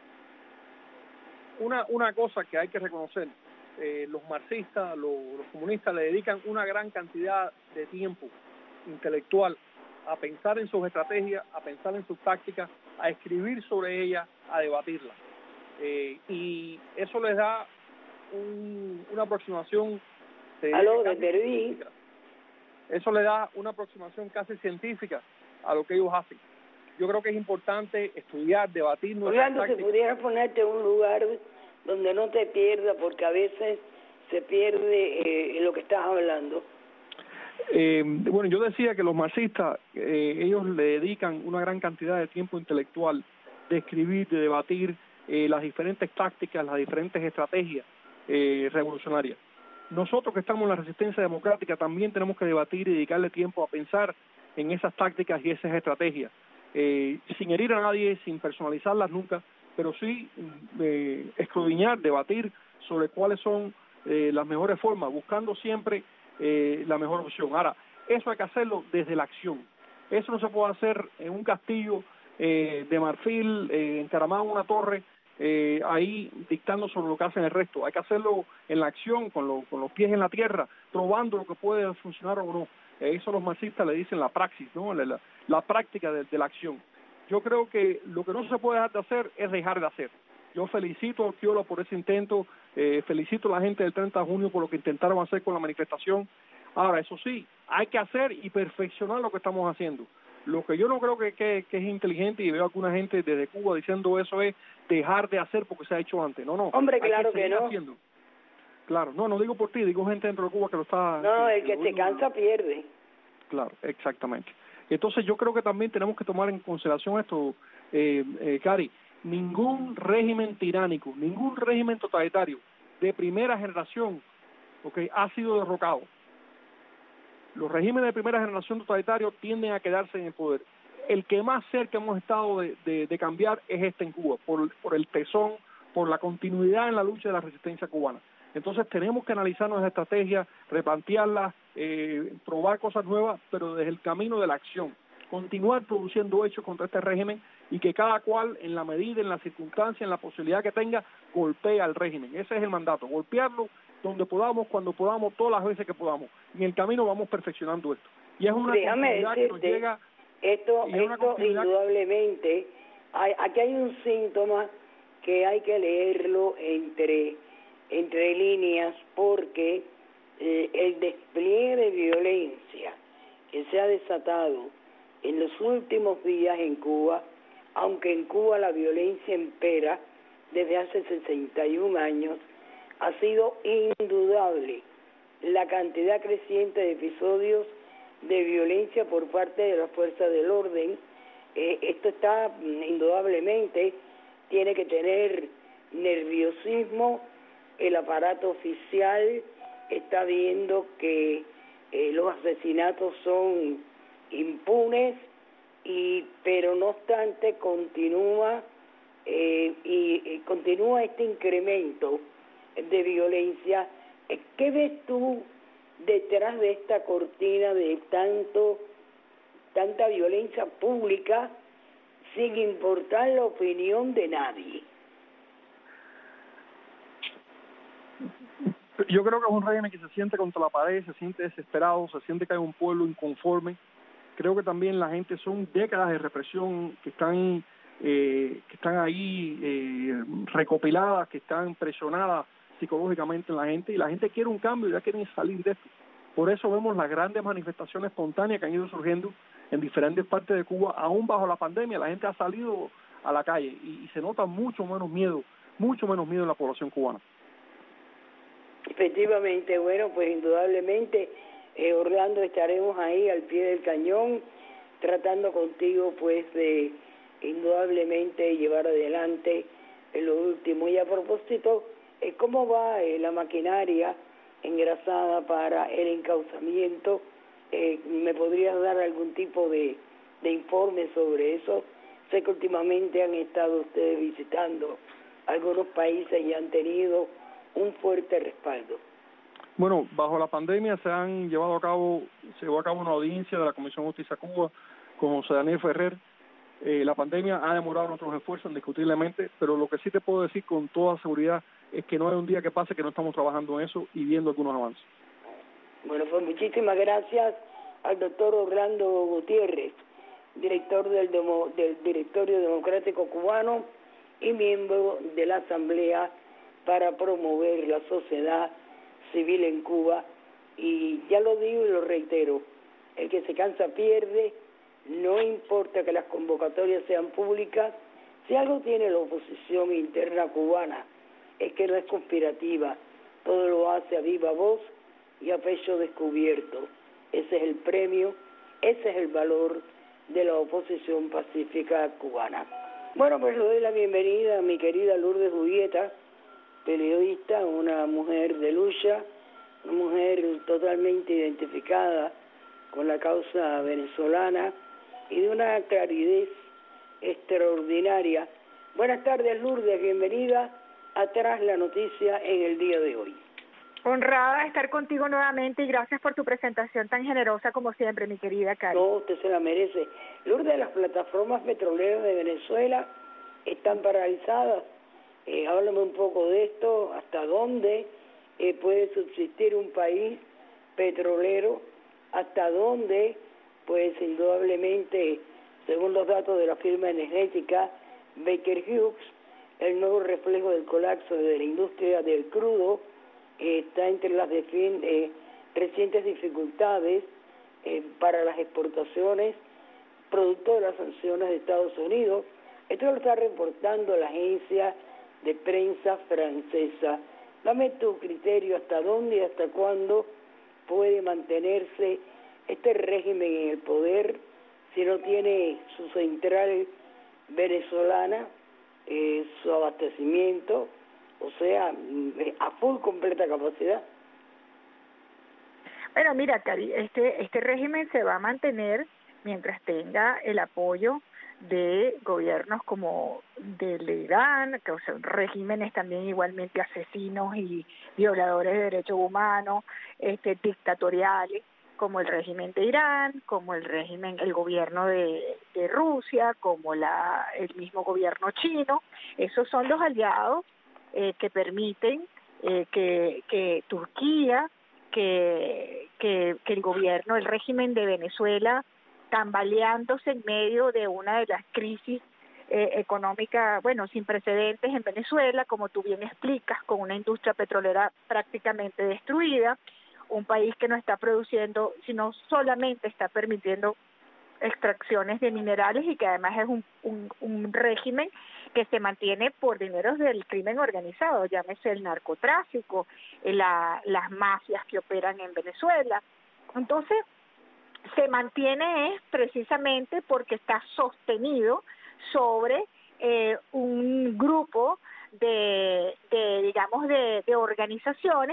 Una, una cosa que hay que reconocer, eh, los marxistas, los, los comunistas le dedican una gran cantidad de tiempo intelectual a pensar en sus estrategias, a pensar en sus tácticas, a escribir sobre ellas, a debatirlas. Eh, y eso les da un, una aproximación. Eh, Aló, de Berlín. Eso le da una aproximación casi científica a lo que ellos hacen. Yo creo que es importante estudiar, debatir. Orlando, si pudieras ponerte en un lugar donde no te pierda, porque a veces se pierde eh, lo que estás hablando. Eh, bueno, yo decía que los marxistas, eh, ellos le dedican una gran cantidad de tiempo intelectual de escribir, de debatir eh, las diferentes tácticas, las diferentes estrategias eh, revolucionarias. Nosotros que estamos en la resistencia democrática también tenemos que debatir y dedicarle tiempo a pensar en esas tácticas y esas estrategias, eh, sin herir a nadie, sin personalizarlas nunca, pero sí eh, escudriñar, debatir sobre cuáles son eh, las mejores formas, buscando siempre eh, la mejor opción. Ahora, eso hay que hacerlo desde la acción. Eso no se puede hacer en un castillo eh, de marfil, eh, encaramado en una torre, eh, ahí dictando sobre lo que hacen el resto. Hay que hacerlo en la acción, con, lo, con los pies en la tierra, probando lo que puede funcionar o no. Eh, eso los marxistas le dicen la praxis, ¿no? La, la, la práctica de, de la acción. Yo creo que lo que no se puede dejar de hacer es dejar de hacer. Yo felicito a Kiola por ese intento, eh, felicito a la gente del treinta de junio por lo que intentaron hacer con la manifestación. Ahora, eso sí, hay que hacer y perfeccionar lo que estamos haciendo. Lo que yo no creo que, que, que es inteligente, y veo a alguna gente desde Cuba diciendo eso, es dejar de hacer porque se ha hecho antes. No, no. Hombre, claro que, que no. Haciendo. Claro, no, no digo por ti, digo gente dentro de Cuba que lo está... No, que, el que, que se cansa pierde. Claro, exactamente. Entonces yo creo que también tenemos que tomar en consideración esto, eh, eh, Cari, ningún régimen tiránico, ningún régimen totalitario de primera generación, okay, ha sido derrocado. Los regímenes de primera generación totalitarios tienden a quedarse en el poder. El que más cerca hemos estado de, de, de cambiar es este en Cuba, por, por el tesón, por la continuidad en la lucha de la resistencia cubana. Entonces tenemos que analizar nuestras estrategias, replantearlas, eh, probar cosas nuevas, pero desde el camino de la acción. Continuar produciendo hechos contra este régimen y que cada cual, en la medida, en la circunstancia, en la posibilidad que tenga, golpee al régimen. Ese es el mandato, golpearlo donde podamos, cuando podamos, todas las veces que podamos. Y en el camino vamos perfeccionando esto. Y es una Déjame continuidad que nos llega... Esto, esto indudablemente, hay, aquí hay un síntoma que hay que leerlo entre, entre líneas, porque eh, el despliegue de violencia que se ha desatado en los últimos días en Cuba, aunque en Cuba la violencia impera desde hace sesenta y un años, ha sido indudable la cantidad creciente de episodios de violencia por parte de las fuerzas del orden. Eh, esto está indudablemente, tiene que tener nerviosismo. El aparato oficial está viendo que eh, los asesinatos son impunes, y pero no obstante continúa eh, y, y continúa este incremento de violencia. ¿Qué ves tú detrás de esta cortina de tanto tanta violencia pública sin importar la opinión de nadie? Yo creo que es un régimen que se siente contra la pared, se siente desesperado, se siente que hay un pueblo inconforme. Creo que también la gente, son décadas de represión que están eh, que están ahí eh, recopiladas, que están presionadas psicológicamente en la gente, y la gente quiere un cambio, ya quieren salir de esto. Por eso vemos las grandes manifestaciones espontáneas que han ido surgiendo en diferentes partes de Cuba, aún bajo la pandemia. La gente ha salido a la calle y, y se nota mucho menos miedo, mucho menos miedo en la población cubana. Efectivamente, bueno, pues indudablemente, eh, Orlando, estaremos ahí al pie del cañón, tratando contigo, pues, de indudablemente llevar adelante eh, lo último. Y a propósito, eh, ¿cómo va eh, la maquinaria engrasada para el encauzamiento? Eh, ¿Me podrías dar algún tipo de, de informe sobre eso? Sé que últimamente han estado ustedes visitando algunos países y han tenido un fuerte respaldo. Bueno, bajo la pandemia se han llevado a cabo, se llevó a cabo una audiencia de la Comisión de Justicia Cuba con José Daniel Ferrer. Eh, la pandemia ha demorado nuestros esfuerzos indiscutiblemente, pero lo que sí te puedo decir con toda seguridad es que no hay un día que pase que no estamos trabajando en eso y viendo algunos avances. Bueno, pues muchísimas gracias al doctor Orlando Gutiérrez, director del, Demo, del Directorio Democrático Cubano y miembro de la Asamblea para promover la sociedad civil en Cuba. Y ya lo digo y lo reitero, el que se cansa pierde, no importa que las convocatorias sean públicas. Si algo tiene la oposición interna cubana es que no es conspirativa, todo lo hace a viva voz y a pecho descubierto. Ese es el premio, ese es el valor de la oposición pacífica cubana. Bueno, pues le doy la bienvenida a mi querida Lourdes Julieta, periodista, una mujer de lucha, una mujer totalmente identificada con la causa venezolana y de una claridad extraordinaria. Buenas tardes, Lourdes, bienvenida a Tras la Noticia en el día de hoy. Honrada de estar contigo nuevamente y gracias por tu presentación tan generosa como siempre, mi querida Cari. No, usted se la merece. Lourdes, las plataformas petroleras de Venezuela están paralizadas. Eh, háblame un poco de esto, hasta dónde eh, puede subsistir un país petrolero, hasta dónde, pues indudablemente, según los datos de la firma energética Baker Hughes, el nuevo reflejo del colapso de la industria del crudo eh, está entre las defin- eh, recientes dificultades eh, para las exportaciones producto de las sanciones de Estados Unidos. Esto lo está reportando la agencia de prensa francesa. Dame tu criterio, hasta dónde y hasta cuándo puede mantenerse este régimen en el poder si no tiene su central venezolana, eh, su abastecimiento, o sea, a full completa capacidad. Bueno, mira, Cari, este, este régimen se va a mantener mientras tenga el apoyo de gobiernos como del Irán, que son regímenes también igualmente asesinos y violadores de derechos humanos, este, dictatoriales, como el régimen de Irán, como el régimen, el gobierno de, de Rusia, como la el mismo gobierno chino. Esos son los aliados eh, que permiten eh, que, que Turquía, que, que, que el gobierno, el régimen de Venezuela, tambaleándose en medio de una de las crisis eh, económicas, bueno, sin precedentes en Venezuela, como tú bien explicas, con una industria petrolera prácticamente destruida, un país que no está produciendo, sino solamente está permitiendo extracciones de minerales y que además es un, un, un régimen que se mantiene por dineros del crimen organizado, llámese el narcotráfico, la, las mafias que operan en Venezuela. Entonces, se mantiene es precisamente porque está sostenido sobre eh, un grupo de, de digamos, de, de organizaciones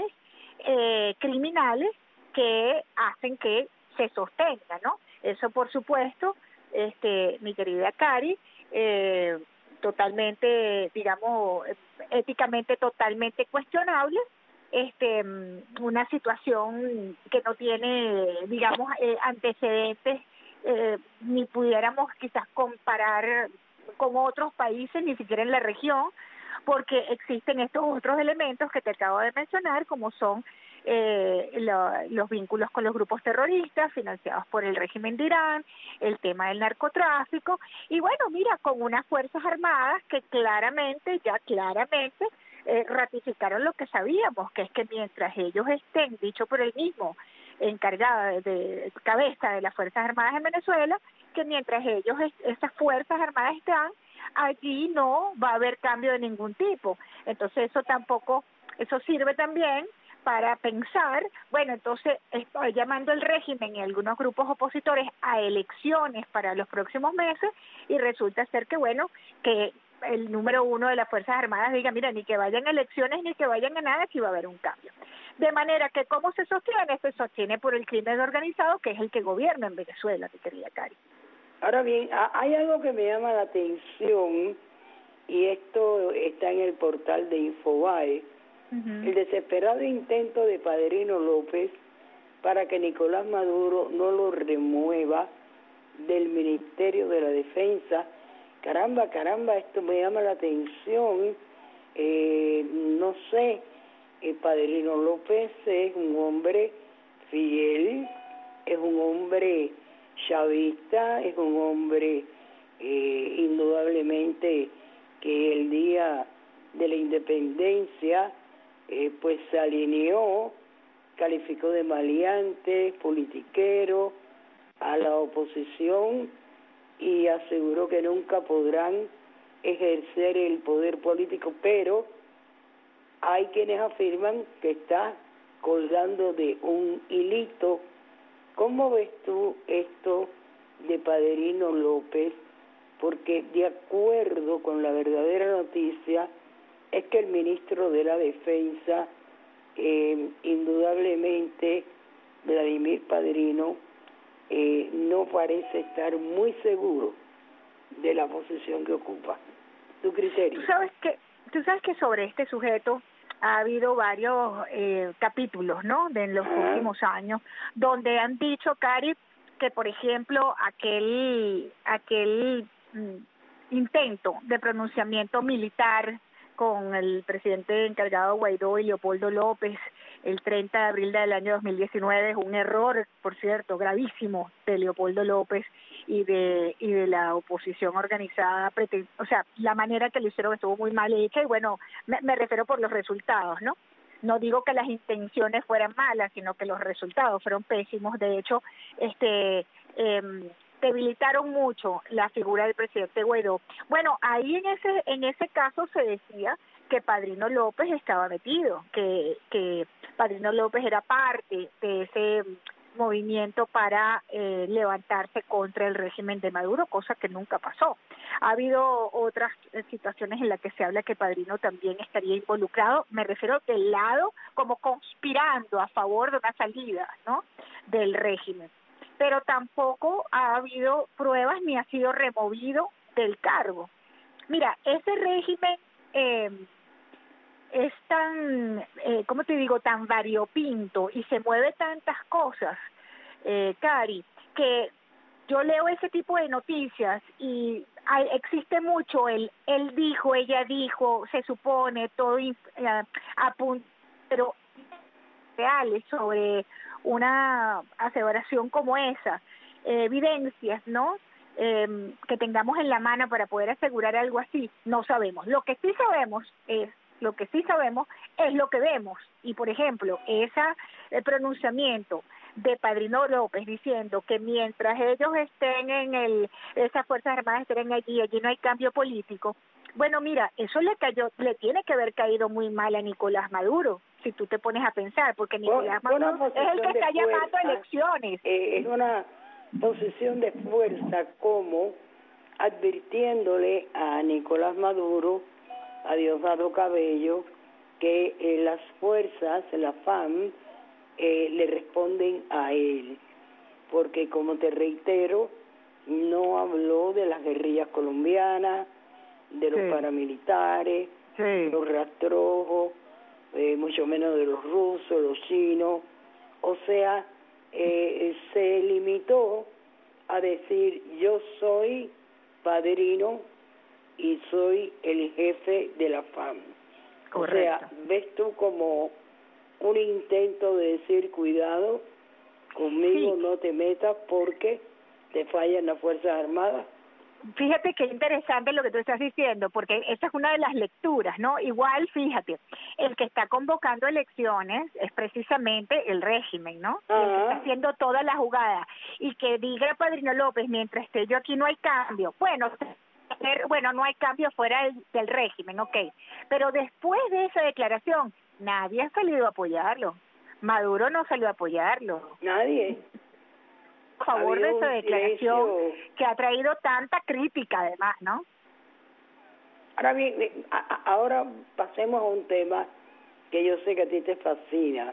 eh, criminales que hacen que se sostenga, ¿no? Eso, por supuesto, este, mi querida Cari, eh, totalmente, digamos, éticamente totalmente cuestionable, este una situación que no tiene, digamos, eh, antecedentes, eh, ni pudiéramos quizás comparar con otros países, ni siquiera en la región, porque existen estos otros elementos que te acabo de mencionar, como son eh, lo, los vínculos con los grupos terroristas financiados por el régimen de Irán, el tema del narcotráfico, y bueno, mira, con unas fuerzas armadas que claramente, ya claramente, Eh, ratificaron lo que sabíamos, que es que mientras ellos estén, dicho por el mismo, encargada de, de cabeza de las Fuerzas Armadas en Venezuela, que mientras ellos, esas Fuerzas Armadas están, allí no va a haber cambio de ningún tipo. Entonces eso tampoco, eso sirve también para pensar, bueno, entonces estoy llamando al régimen y algunos grupos opositores a elecciones para los próximos meses y resulta ser que, bueno, que el número uno de las Fuerzas Armadas diga, mira, ni que vayan a elecciones ni que vayan a nada, que va a haber un cambio. De manera que, ¿cómo se sostiene? Se sostiene por el crimen organizado, que es el que gobierna en Venezuela, mi querida Cari. Ahora bien, hay algo que me llama la atención, y esto está en el portal de Infobae, uh-huh. El desesperado intento de Padrino López para que Nicolás Maduro no lo remueva del Ministerio de la Defensa. Caramba, caramba, esto me llama la atención. Eh, no sé, el Padrino López es un hombre fiel, es un hombre chavista, es un hombre eh, indudablemente que el día de la independencia, eh, pues se alineó, calificó de maleante, politiquero a la oposición y aseguró que nunca podrán ejercer el poder político, pero hay quienes afirman que está colgando de un hilito. ¿Cómo ves tú esto de Padrino López? Porque de acuerdo con la verdadera noticia es que el ministro de la Defensa, eh, indudablemente Vladimir Padrino, eh, no parece estar muy seguro de la posición que ocupa. ¿Tu criterio? Tú sabes que, tú sabes que sobre este sujeto ha habido varios eh, capítulos, ¿no?, de en los Ajá. últimos años, donde han dicho, Cari, que por ejemplo aquel aquel mm, intento de pronunciamiento militar con el presidente encargado Guaidó y Leopoldo López el treinta de abril del año dos mil diecinueve es un error, por cierto, gravísimo de Leopoldo López y de y de la oposición organizada, o sea, la manera que lo hicieron estuvo muy mal hecha y bueno, me, me refiero por los resultados, ¿no? No digo que las intenciones fueran malas, sino que los resultados fueron pésimos. De hecho, este eh, debilitaron mucho la figura del presidente Guaidó. Bueno, ahí en ese en ese caso se decía que Padrino López estaba metido, que que Padrino López era parte de ese movimiento para eh, levantarse contra el régimen de Maduro, cosa que nunca pasó. Ha habido otras situaciones en las que se habla que Padrino también estaría involucrado, me refiero del lado como conspirando a favor de una salida, ¿no?, del régimen. Pero tampoco ha habido pruebas ni ha sido removido del cargo. Mira, ese régimen eh, es tan, eh, ¿cómo te digo?, tan variopinto y se mueve tantas cosas, eh, Cari, que yo leo ese tipo de noticias y hay, existe mucho el él dijo, ella dijo, se supone, todo eh, apunta, pero reales sobre una aseveración como esa, eh, evidencias, ¿no?, eh, que tengamos en la mano para poder asegurar algo así, no sabemos. Lo que sí sabemos es Lo que sí sabemos es lo que vemos. Y, por ejemplo, ese el pronunciamiento de Padrino López diciendo que mientras ellos estén en el, esas Fuerzas Armadas estén allí, allí no hay cambio político. Bueno, mira, eso le cayó, le tiene que haber caído muy mal a Nicolás Maduro, si tú te pones a pensar, porque Nicolás bueno, Maduro es el que está fuerza, llamando a elecciones. Eh, es una posición de fuerza, como advirtiéndole a Nicolás Maduro, a Diosdado Cabello, que eh, las fuerzas, la F A M, eh, le responden a él, porque como te reitero, no habló de las guerrillas colombianas, de los sí. paramilitares, sí. los rastrojos, eh, mucho menos de los rusos, los chinos, o sea, eh, se limitó a decir yo soy padrino y soy el jefe de la F A M. Correcto. O sea, ves tú como un intento de decir cuidado, conmigo sí. no te metas porque te fallan las Fuerzas Armadas. Fíjate qué interesante lo que tú estás diciendo, porque esa es una de las lecturas, ¿no? Igual, fíjate, el que está convocando elecciones es precisamente el régimen, ¿no? Y el que está haciendo toda la jugada. Y que diga Padrino López, mientras esté yo aquí no hay cambio. Bueno, bueno, no hay cambio fuera del, del régimen, ok. Pero después de esa declaración, nadie ha salido a apoyarlo. Maduro no salió a apoyarlo. Nadie. A favor de esa declaración que ha traído tanta crítica además, ¿no? Ahora bien, ahora pasemos a un tema que yo sé que a ti te fascina.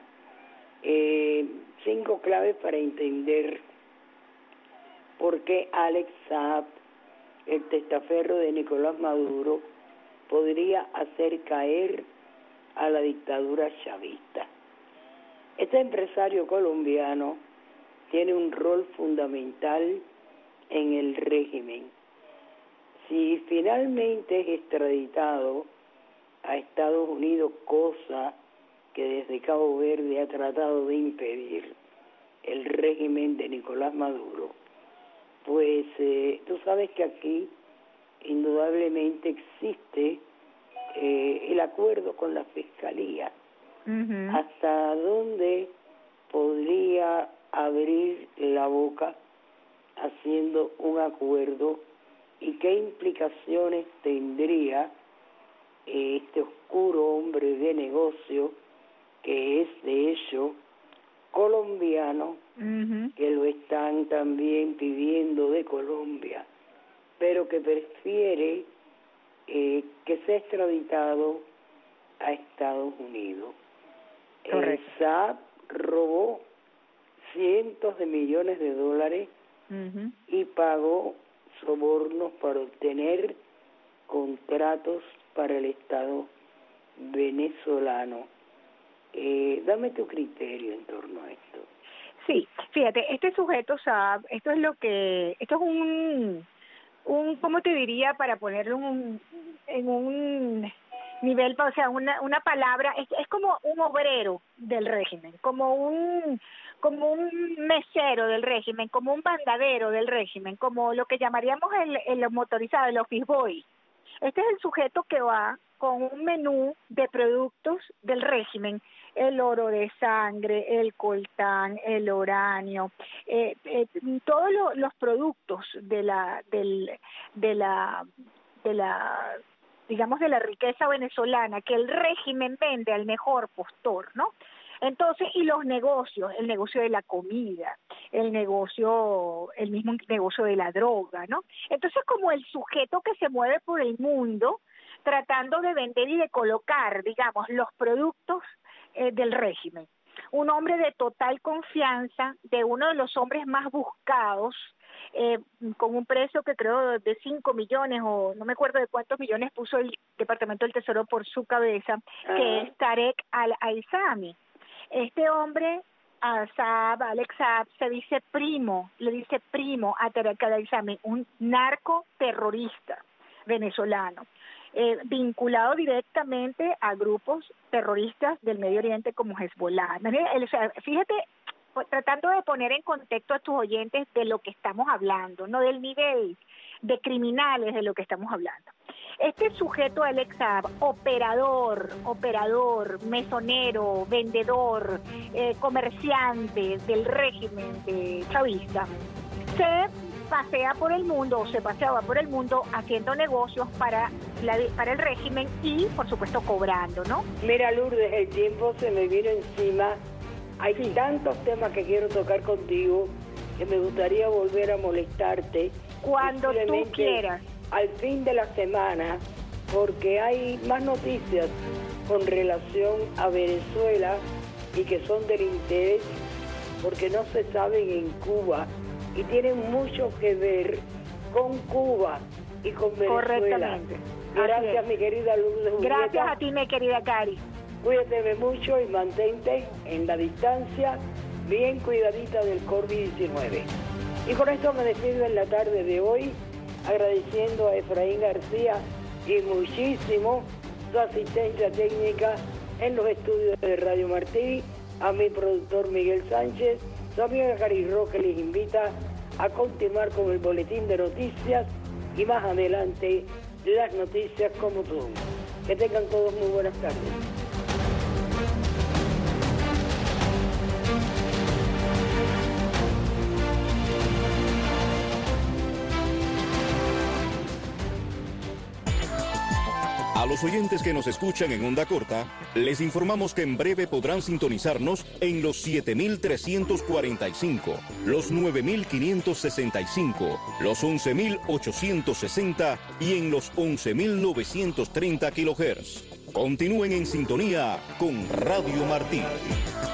Eh, cinco claves para entender por qué Alex Saab, el testaferro de Nicolás Maduro, podría hacer caer a la dictadura chavista. Este empresario colombiano tiene un rol fundamental en el régimen. Si finalmente es extraditado a Estados Unidos, cosa que desde Cabo Verde ha tratado de impedir el régimen de Nicolás Maduro, pues eh, tú sabes que aquí indudablemente existe eh, el acuerdo con la Fiscalía. Uh-huh. ¿Hasta dónde podría abrir la boca haciendo un acuerdo y qué implicaciones tendría este oscuro hombre de negocio que es de hecho colombiano, uh-huh. que lo están también pidiendo de Colombia, pero que prefiere eh, que sea extraditado a Estados Unidos? El S A P robó cientos de millones de dólares uh-huh. y pagó sobornos para obtener contratos para el Estado venezolano. Eh, dame tu criterio en torno a esto. Sí, fíjate, este sujeto Saab, esto es lo que, esto es un, un, ¿cómo te diría para ponerlo un, en un nivel, o sea, una, una palabra, es, es como un obrero del régimen, como un, como un mesero del régimen, como un bandadero del régimen, como lo que llamaríamos el, el motorizado, el office boy. Este es el sujeto que va con un menú de productos del régimen, el oro de sangre, el coltán, el uranio, eh, eh, todos lo, los productos de la, del, de la, de la, digamos de la riqueza venezolana que el régimen vende al mejor postor, ¿no? Entonces, y los negocios, el negocio de la comida, el negocio, el mismo negocio de la droga, ¿no? Entonces, como el sujeto que se mueve por el mundo tratando de vender y de colocar, digamos, los productos eh, del régimen. Un hombre de total confianza, de uno de los hombres más buscados, eh, con un precio que creo de cinco millones o no me acuerdo de cuántos millones puso el Departamento del Tesoro por su cabeza, uh-huh. que es Tarek al-Aizami. Este hombre, a Saab, Alex Saab, se dice primo, le dice primo a Tarek al-Aizami, un narcoterrorista venezolano, eh, vinculado directamente a grupos terroristas del Medio Oriente como Hezbollah. O sea, fíjate, tratando de poner en contexto a tus oyentes de lo que estamos hablando, no del nivel de criminales de lo que estamos hablando. Este sujeto Alex Saab, operador, operador, mesonero, vendedor, eh, comerciante del régimen de chavista, se pasea por el mundo, o se paseaba por el mundo haciendo negocios para, la, para el régimen y, por supuesto, cobrando, ¿no? Mira, Lourdes, el tiempo se me vino encima. Hay sí. tantos temas que quiero tocar contigo que me gustaría volver a molestarte. Cuando tú quieras. Al fin de la semana, porque hay más noticias con relación a Venezuela y que son del interés, porque no se saben en Cuba y tienen mucho que ver con Cuba y con Venezuela. Correctamente. Gracias, mi querida Lourdes Julieta. Gracias a ti, mi querida Cari. Cuídate mucho y mantente en la distancia, bien cuidadita del COVID diecinueve. Y con esto me despido en la tarde de hoy, agradeciendo a Efraín García y muchísimo su asistencia técnica en los estudios de Radio Martí, a mi productor Miguel Sánchez, su amiga Cari Roque les invita a continuar con el boletín de noticias y más adelante las noticias como son. Que tengan todos muy buenas tardes. A los oyentes que nos escuchan en onda corta, les informamos que en breve podrán sintonizarnos en los siete mil trescientos cuarenta y cinco, los nueve mil quinientos sesenta y cinco, los once mil ochocientos sesenta y en los once mil novecientos treinta kilohertz. Continúen en sintonía con Radio Martí.